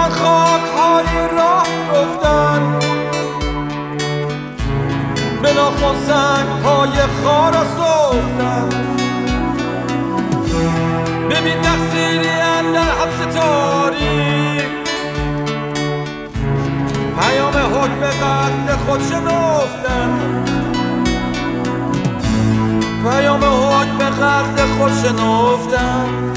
مژگان خاک‌های راه رفتن، به ناخن سنگ‌های خارا سفتن، به بی تقصیری اندر حبس تاریک، پیام حکم قتل خود شنفتن، پیام حکم قتل خود شنفتن.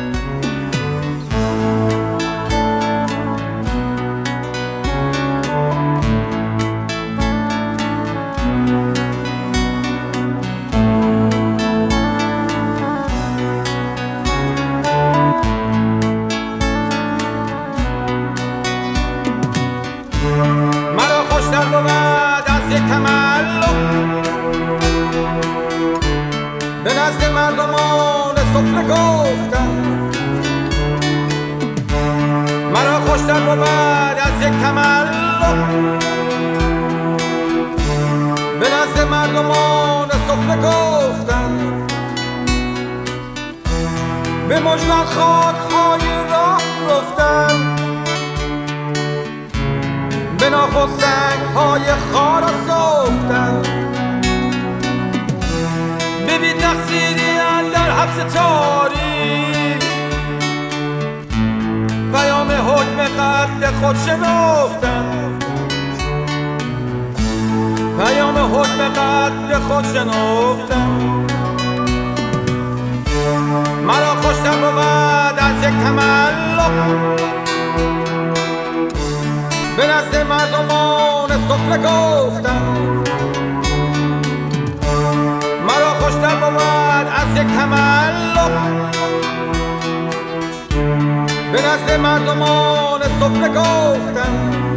مرا خوشتر بود از یک تملق، به نزد مردمان سفره گفتن. مرا خوشتر بود از یک تملق، به نزد مردمان سفره گفتن، به مژگان خاک‌های راه رفتن، به ناخن سنگ‌های خارا سفتن، به بی تقصیری اندر حبس تاریک، پیام حکم قتل خود شنفتن، پیام حکم قتل خود شنفتن. مرا خوشتر بود از یک تملق، به نزد مردمان سفره گفتن. مرا خوشتر بود از یک تملق، به نزد مردمان سفره گفتن،